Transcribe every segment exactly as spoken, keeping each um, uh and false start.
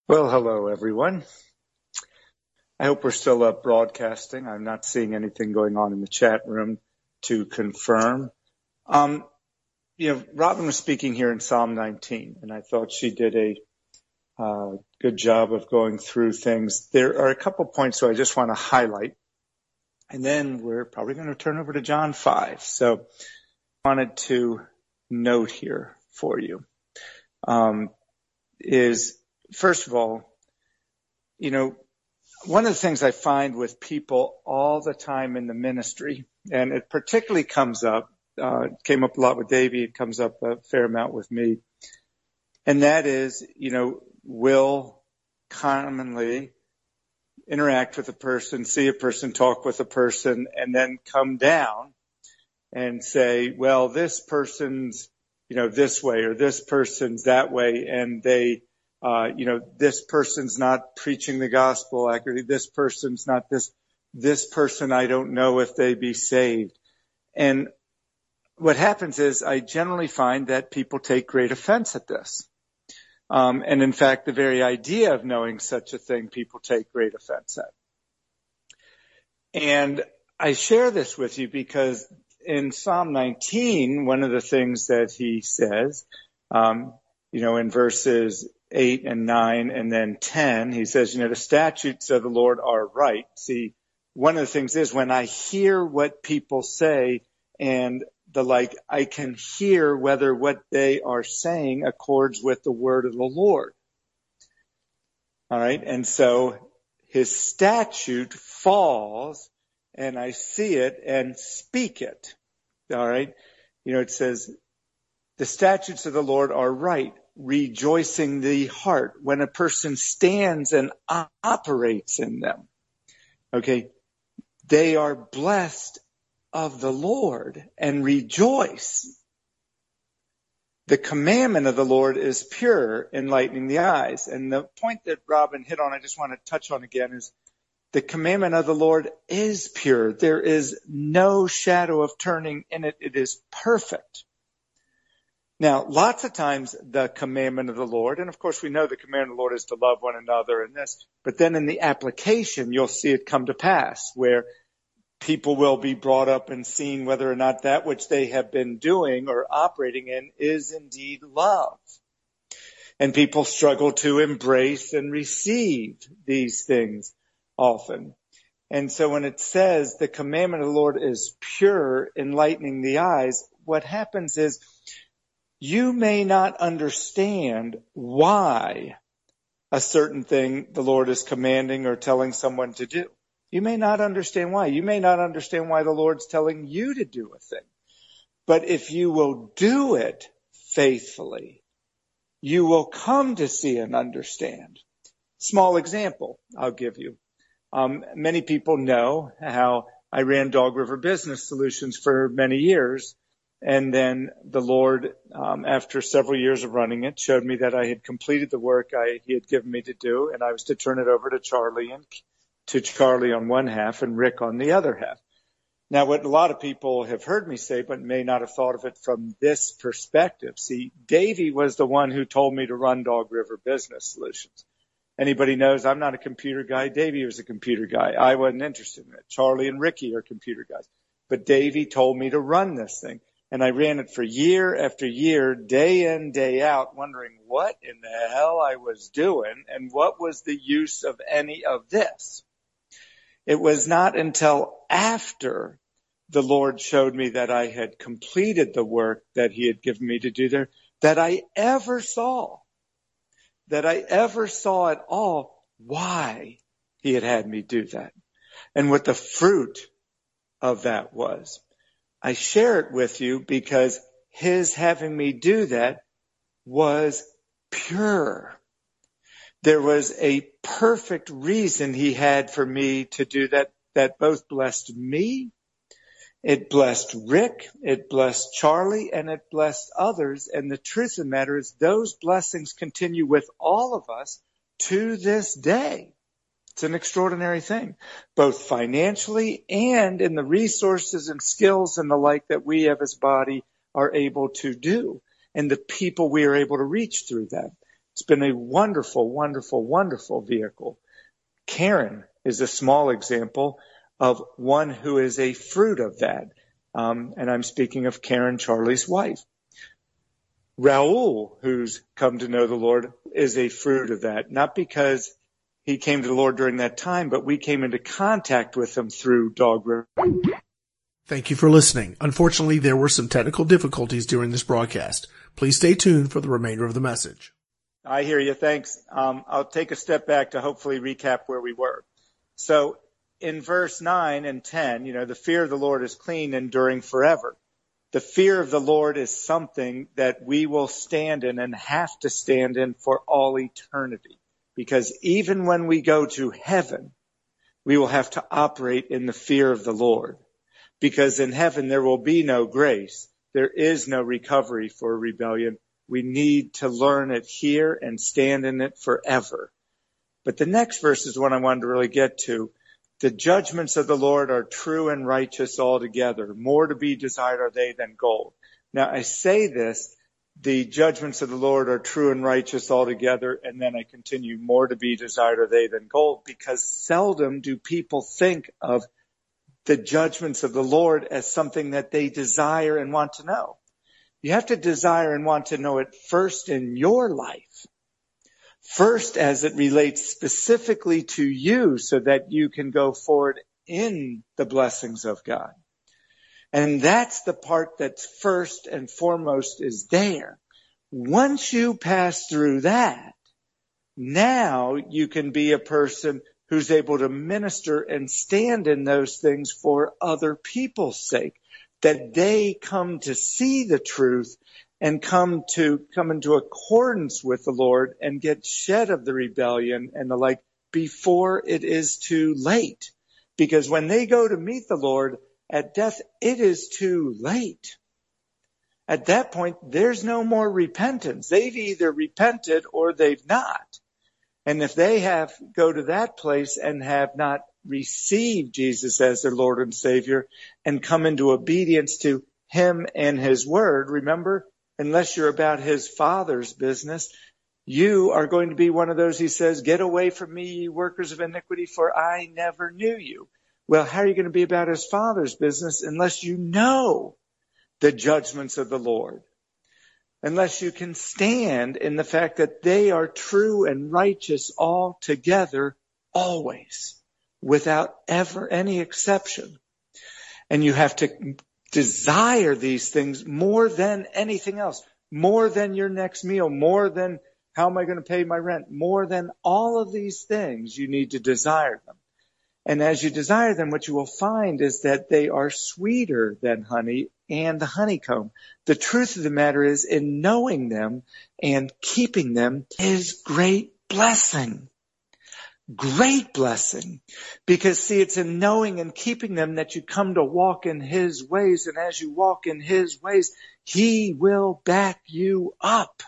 Well, hello, everyone. I hope we're still up broadcasting. I'm not seeing anything going on in the chat room to confirm. Um, you know, Robin was speaking here in Psalm nineteen, and I thought she did a uh, good job of going through things. There are a couple points so I just want to highlight, and then we're probably going to turn over to John five. So I wanted to note here for you um, is, first of all, you know, one of the things I find with people all the time in the ministry, and it particularly comes up, uh, it came up a lot with Davey, it comes up a fair amount with me, and that is, you know, we'll commonly interact with a person, see a person, talk with a person, and then come down and say, well, this person's, you know, this way, or this person's that way, and they Uh, you know, this person's not preaching the gospel accurately. This person's not this, this person, I don't know if they be saved. And what happens is I generally find that people take great offense at this. Um, and in fact, the very idea of knowing such a thing, people take great offense at. And I share this with you because in Psalm nineteen, one of the things that he says, um, you know, in verses eight and nine and then ten, he says, you know, the statutes of the Lord are right. See, one of the things is when I hear what people say and the like, I can hear whether what they are saying accords with the word of the Lord. All right. And so his statute falls and I see it and speak it. All right. You know, it says the statutes of the Lord are right, rejoicing the heart when a person stands and operates in them. Okay. They are blessed of the Lord and rejoice. The commandment of the Lord is pure, enlightening the eyes. And the point that Robin hit on, I just want to touch on again, is the commandment of the Lord is pure. There is no shadow of turning in it. It is perfect. Now, lots of times the commandment of the Lord, and of course we know the commandment of the Lord is to love one another and this, but then in the application, you'll see it come to pass where people will be brought up and seen whether or not that which they have been doing or operating in is indeed love. And people struggle to embrace and receive these things often. And so when it says the commandment of the Lord is pure, enlightening the eyes, what happens is you may not understand why a certain thing the Lord is commanding or telling someone to do. You may not understand why. You may not understand why the Lord's telling you to do a thing. But if you will do it faithfully, you will come to see and understand. Small example I'll give you. Um, many people know how I ran Dog River Business Solutions for many years. And then the Lord, um, after several years of running it, showed me that I had completed the work I, he had given me to do, and I was to turn it over to Charlie and to Charlie on one half and Rick on the other half. Now, what a lot of people have heard me say, but may not have thought of it from this perspective. See, Davey was the one who told me to run Dog River Business Solutions. Anybody knows I'm not a computer guy. Davey was a computer guy. I wasn't interested in it. Charlie and Ricky are computer guys. But Davey told me to run this thing. And I ran it for year after year, day in, day out, wondering what in the hell I was doing and what was the use of any of this. It was not until after the Lord showed me that I had completed the work that he had given me to do there that I ever saw, that I ever saw at all why he had had me do that and what the fruit of that was. I share it with you because his having me do that was pure. There was a perfect reason he had for me to do that, that both blessed me, it blessed Rick, it blessed Charlie, and it blessed others. And the truth of the matter is those blessings continue with all of us to this day. It's an extraordinary thing, both financially and in the resources and skills and the like that we as a body are able to do and the people we are able to reach through that. It's been a wonderful, wonderful, wonderful vehicle. Karen is a small example of one who is a fruit of that. Um, and I'm speaking of Karen, Charlie's wife. Raul, who's come to know the Lord, is a fruit of that, not because he came to the Lord during that time, but we came into contact with him through Dog River. Thank you for listening. Unfortunately, there were some technical difficulties during this broadcast. Please stay tuned for the remainder of the message. I hear you. Thanks. Um, I'll take a step back to hopefully recap where we were. So in verse nine and ten, you know, the fear of the Lord is clean, enduring forever. The fear of the Lord is something that we will stand in and have to stand in for all eternity. Because even when we go to heaven, we will have to operate in the fear of the Lord. Because in heaven, there will be no grace. There is no recovery for rebellion. We need to learn it here and stand in it forever. But the next verse is what I wanted to really get to. The judgments of the Lord are true and righteous altogether. More to be desired are they than gold. Now, I say this, the judgments of the Lord are true and righteous altogether, and then I continue, more to be desired are they than gold, because seldom do people think of the judgments of the Lord as something that they desire and want to know. You have to desire and want to know it first in your life. First, as it relates specifically to you so that you can go forward in the blessings of God. And that's the part that's first and foremost is there. Once you pass through that, now you can be a person who's able to minister and stand in those things for other people's sake, that they come to see the truth and come to come into accordance with the Lord and get shed of the rebellion and the like before it is too late. Because when they go to meet the Lord at death, it is too late. At that point, there's no more repentance. They've either repented or they've not. And if they have go to that place and have not received Jesus as their Lord and Savior and come into obedience to him and his word, remember, unless you're about his Father's business, you are going to be one of those, he says, get away from me, ye workers of iniquity, for I never knew you. Well, how are you going to be about his Father's business unless you know the judgments of the Lord? Unless you can stand in the fact that they are true and righteous altogether, always, without ever any exception. And you have to desire these things more than anything else, more than your next meal, more than how am I going to pay my rent, more than all of these things, you need to desire them. And as you desire them, what you will find is that they are sweeter than honey and the honeycomb. The truth of the matter is, in knowing them and keeping them is great blessing. Great blessing. Because see, it's in knowing and keeping them that you come to walk in his ways. And as you walk in his ways, he will back you up.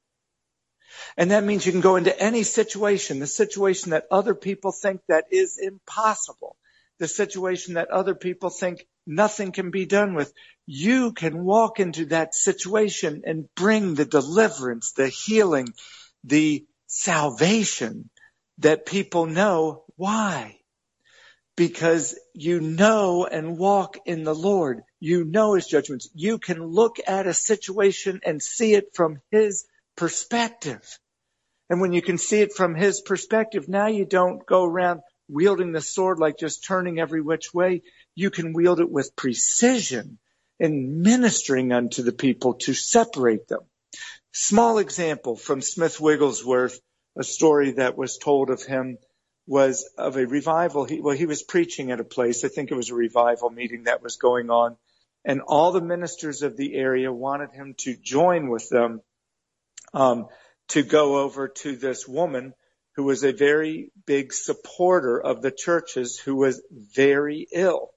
And that means you can go into any situation, the situation that other people think that is impossible, the situation that other people think nothing can be done with. You can walk into that situation and bring the deliverance, the healing, the salvation that people know. Why? Because you know and walk in the Lord. You know his judgments. You can look at a situation and see it from his perspective. And when you can see it from his perspective, now you don't go around wielding the sword like just turning every which way. You can wield it with precision and ministering unto the people to separate them. Small example from Smith Wigglesworth, a story that was told of him was of a revival. He, well, he was preaching at a place. I think it was a revival meeting that was going on. And all the ministers of the area wanted him to join with them um, to go over to this woman who was a very big supporter of the churches, who was very ill.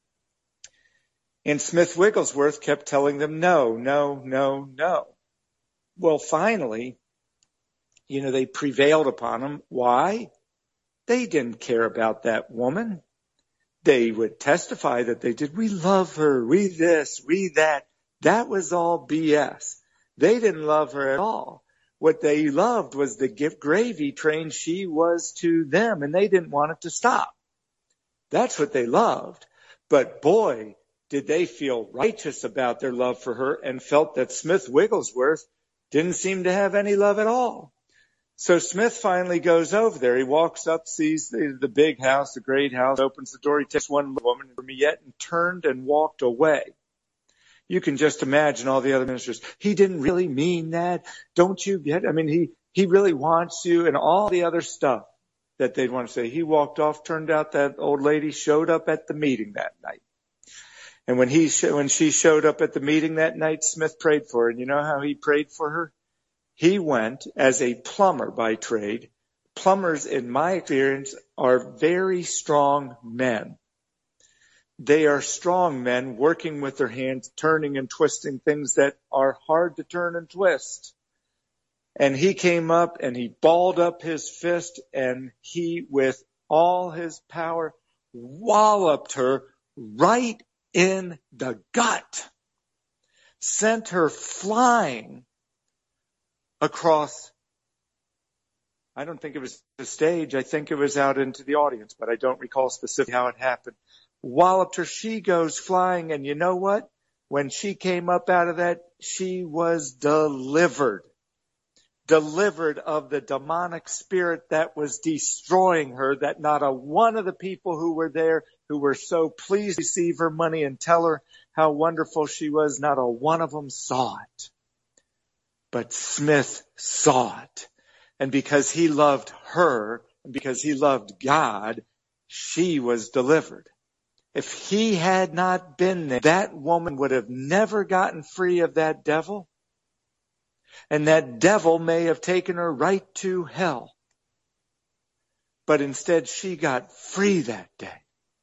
And Smith Wigglesworth kept telling them, no, no, no, no. Well, finally, you know, they prevailed upon him. Why? They didn't care about that woman. They would testify that they did. We love her. We this, we that. That was all B S. They didn't love her at all. what they loved was the gift gravy train she was to them, and they didn't want it to stop. That's what they loved. But boy, did they feel righteous about their love for her and felt that Smith Wigglesworth didn't seem to have any love at all. So Smith finally goes over there. He walks up, sees the, the big house, the great house, opens the door. He takes one woman from yet and turned and walked away. You can just imagine all the other ministers. He didn't really mean that. Don't you get? I mean, he, he really wants you, and all the other stuff that they'd want to say. He walked off. Turned out that old lady showed up at the meeting that night. And when he, when she showed up at the meeting that night, Smith prayed for her. And you know how he prayed for her? He went as a plumber by trade. Plumbers, in my experience, are very strong men. They are strong men working with their hands, turning and twisting things that are hard to turn and twist. And he came up and he balled up his fist, and he, with all his power, walloped her right in the gut, sent her flying across. I don't think it was the stage. I think it was out into the audience, but I don't recall specifically how it happened. Walloped her. She goes flying, and you know what? When she came up out of that, she was delivered. Delivered of the demonic spirit that was destroying her, that not a one of the people who were there, who were so pleased to receive her money and tell her how wonderful she was, not a one of them saw it. But Smith saw it. And because he loved her, and because he loved God, she was delivered. If he had not been there, that woman would have never gotten free of that devil. And that devil may have taken her right to hell. But instead, she got free that day.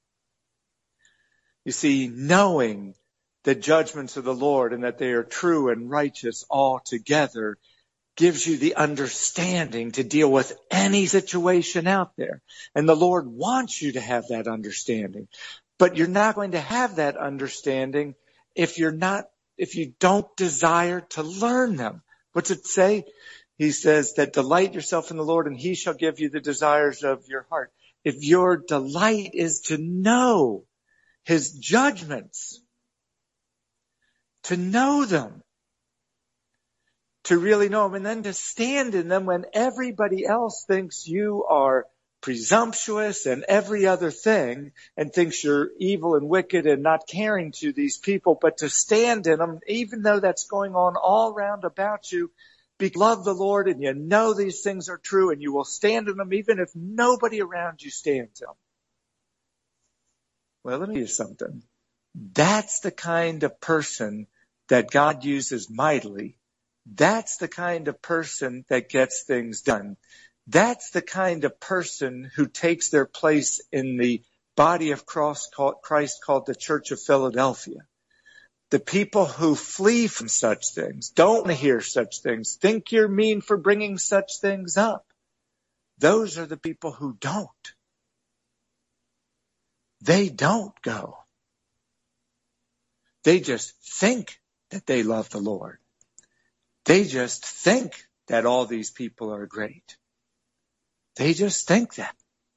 You see, knowing the judgments of the Lord and that they are true and righteous altogether gives you the understanding to deal with any situation out there. And the Lord wants you to have that understanding. But you're not going to have that understanding if you're not, if you don't desire to learn them. What's it say? He says that delight yourself in the Lord, and he shall give you the desires of your heart. If your delight is to know his judgments, to know them, to really know them, and then to stand in them when everybody else thinks you are presumptuous and every other thing, and thinks you're evil and wicked and not caring to these people, but to stand in them, even though that's going on all round about you, be love the Lord, and you know these things are true, and you will stand in them even if nobody around you stands in them. Well, let me tell you something. That's the kind of person that God uses mightily. That's the kind of person that gets things done. That's the kind of person who takes their place in the body of Christ called the Church of Philadelphia. The people who flee from such things, don't want to hear such things, think you're mean for bringing such things up. Those are the people who don't. They don't go. They just think that they love the Lord. They just think that all these people are great. They just think that.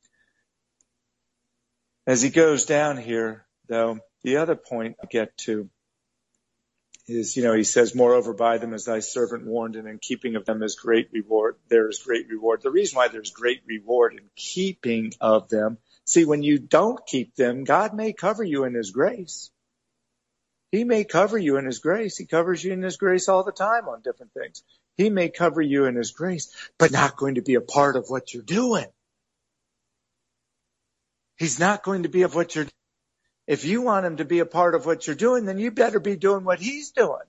As he goes down here, though, the other point I get to is, you know, he says, moreover, by them as thy servant warned, and in keeping of them is great reward. There is great reward. The reason why there's great reward in keeping of them, see, when you don't keep them, God may cover you in his grace. He may cover you in his grace. He covers you in his grace all the time on different things. He may cover you in his grace, but not going to be a part of what you're doing. He's not going to be of what you're doing. If you want him to be a part of what you're doing, then you better be doing what he's doing.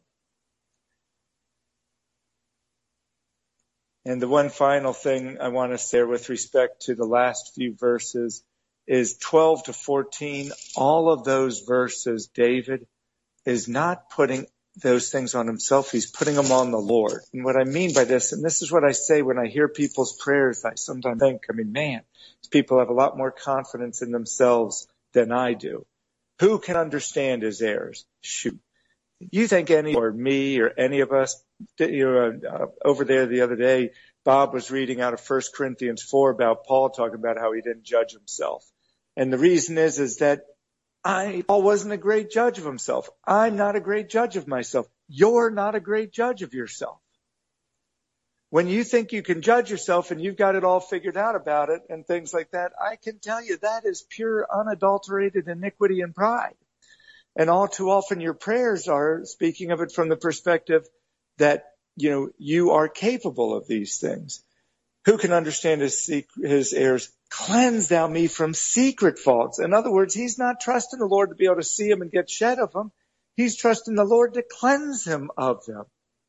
And the one final thing I want to say with respect to the last few verses is twelve to fourteen. All of those verses, David is not putting those things on himself. He's putting them on the Lord. And what I mean by this, and this is what I say when I hear people's prayers, I sometimes think, I mean, man, these people have a lot more confidence in themselves than I do. Who can understand his errors? Shoot. You think any, or me, or any of us, you know, uh, over there the other day, Bob was reading out of First Corinthians four about Paul talking about how he didn't judge himself. And the reason is, is that I, Paul wasn't a great judge of himself. I'm not a great judge of myself. You're not a great judge of yourself. When you think you can judge yourself and you've got it all figured out about it and things like that, I can tell you that is pure unadulterated iniquity and pride. And all too often your prayers are speaking of it from the perspective that, you know, you are capable of these things. Who can understand his, his errors? Cleanse thou me from secret faults. In other words, he's not trusting the Lord to be able to see him and get shed of them. He's trusting the Lord to cleanse him of them.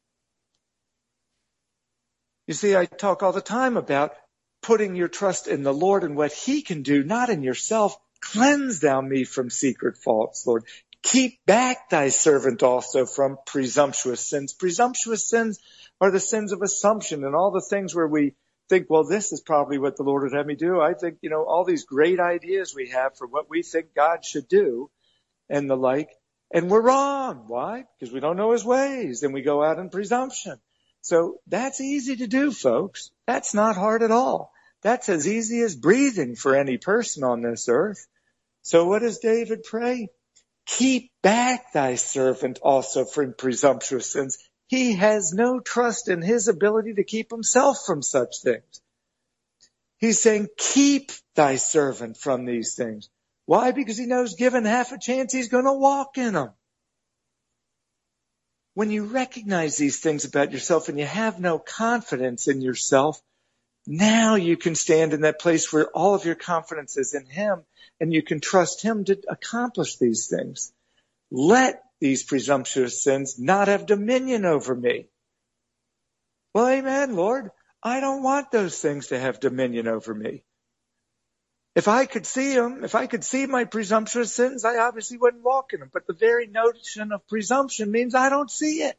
You see, I talk all the time about putting your trust in the Lord and what he can do, not in yourself. Cleanse thou me from secret faults, Lord. Keep back thy servant also from presumptuous sins. Presumptuous sins are the sins of assumption and all the things where we think, well, this is probably what the Lord would have me do. I think, you know, all these great ideas we have for what we think God should do and the like, and we're wrong. Why? Because we don't know his ways, and we go out in presumption. So that's easy to do, folks. That's not hard at all. That's as easy as breathing for any person on this earth. So what does David pray? Keep back thy servant also from presumptuous sins. He has no trust in his ability to keep himself from such things. He's saying, keep thy servant from these things. Why? Because he knows given half a chance, he's going to walk in them. When you recognize these things about yourself and you have no confidence in yourself, now you can stand in that place where all of your confidence is in him and you can trust him to accomplish these things. Let these presumptuous sins not have dominion over me. Well, amen, Lord. I don't want those things to have dominion over me. If I could see them, if I could see my presumptuous sins, I obviously wouldn't walk in them. But the very notion of presumption means I don't see it.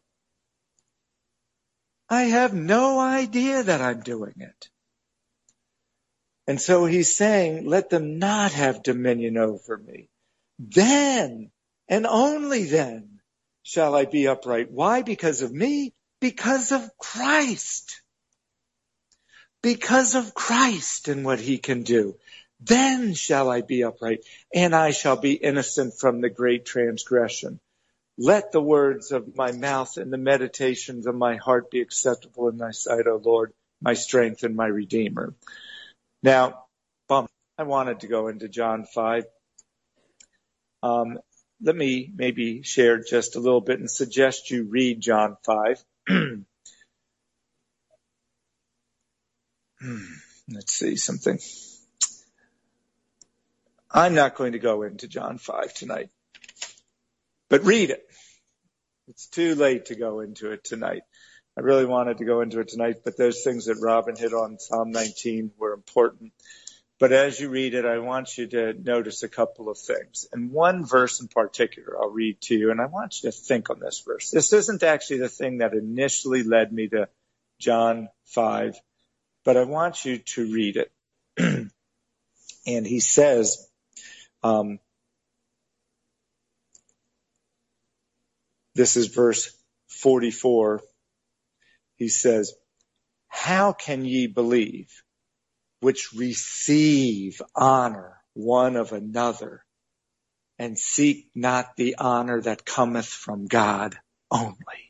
I have no idea that I'm doing it. And so he's saying, let them not have dominion over me. Then, and only then, shall I be upright. Why? Because of me? Because of Christ. Because of Christ and what he can do. Then shall I be upright, and I shall be innocent from the great transgression. Let the words of my mouth and the meditations of my heart be acceptable in thy sight, O Lord, my strength and my Redeemer. Now, I wanted to go into John five. Um, let me maybe share just a little bit and suggest you read John five. Let's see something. I'm not going to go into John five tonight, but read it. It's too late to go into it tonight. I really wanted to go into it tonight, but those things that Robin hit on Psalm nineteen were important. But as you read it, I want you to notice a couple of things. And one verse in particular I'll read to you, and I want you to think on this verse. This isn't actually the thing that initially led me to John five, but I want you to read it. And he says, um, this is verse forty-four. He says, how can ye believe which receive honor one of another and seek not the honor that cometh from God only?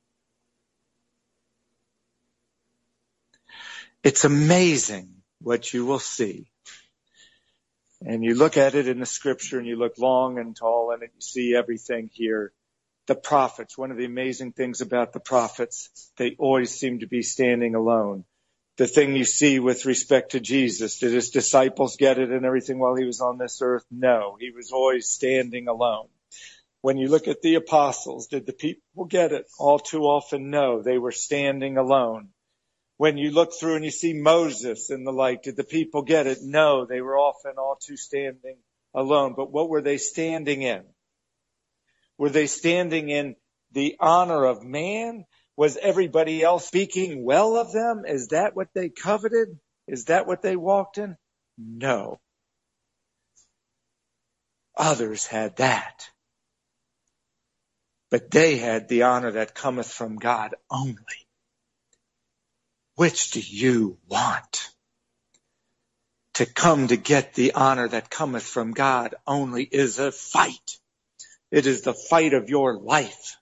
It's amazing what you will see. And you look at it in the scripture and you look long and tall and you see everything here. The prophets, one of the amazing things about the prophets, they always seem to be standing alone. The thing you see with respect to Jesus, did his disciples get it and everything while he was on this earth? No, he was always standing alone. When you look at the apostles, did the people get it? All too often, no, they were standing alone. When you look through and you see Moses and the like, did the people get it? No, they were often all too standing alone. But what were they standing in? Were they standing in the honor of man? Was everybody else speaking well of them? Is that what they coveted? Is that what they walked in? No. Others had that. but they had the honor that cometh from God only. Which do you want? To come to get the honor that cometh from God only is a fight. It is the fight of your life.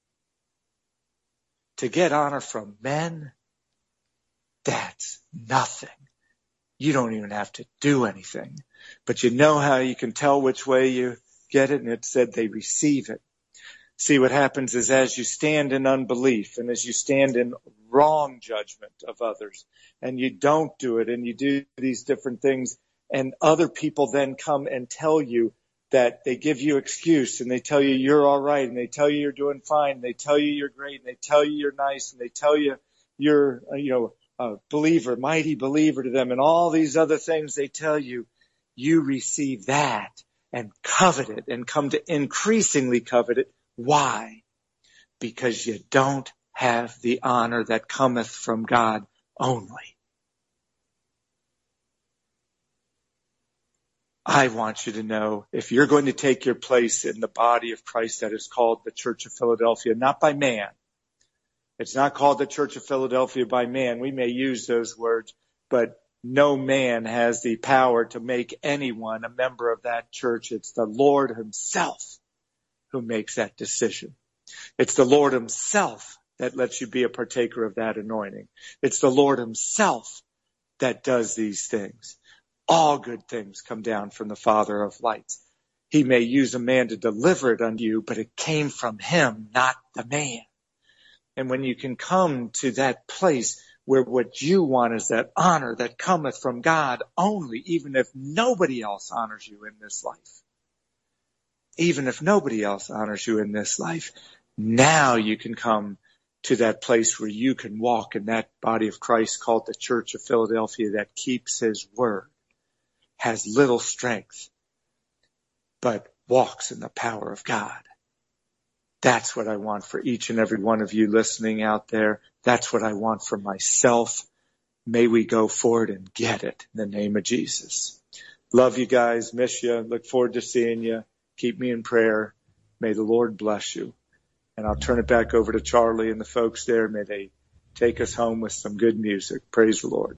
To get honor from men, that's nothing. You don't even have to do anything. But you know how you can tell which way you get it? And it said they receive it. See, what happens is as you stand in unbelief and as you stand in wrong judgment of others and you don't do it and you do these different things and other people then come and tell you that they give you excuse and they tell you you're all right and they tell you you're doing fine and they tell you you're great and they tell you you're nice and they tell you you're, you know, a believer, mighty believer to them and all these other things they tell you, you receive that and covet it and come to increasingly covet it. Why? Because you don't have the honor that cometh from God only. I want you to know if you're going to take your place in the body of Christ that is called the Church of Philadelphia, not by man. It's not called the Church of Philadelphia by man. We may use those words, but no man has the power to make anyone a member of that church. It's the Lord himself who makes that decision. It's the Lord himself that lets you be a partaker of that anointing. It's the Lord himself that does these things. All good things come down from the Father of lights. He may use a man to deliver it unto you, but it came from him, not the man. And when you can come to that place where what you want is that honor that cometh from God only, even if nobody else honors you in this life, even if nobody else honors you in this life, now you can come to that place where you can walk in that body of Christ called the Church of Philadelphia that keeps his word, has little strength, but walks in the power of God. That's what I want for each and every one of you listening out there. That's what I want for myself. May we go forward and get it in the name of Jesus. Love you guys. Miss you. Look forward to seeing you. Keep me in prayer. May the Lord bless you. And I'll turn it back over to Charlie and the folks there. May they take us home with some good music. Praise the Lord.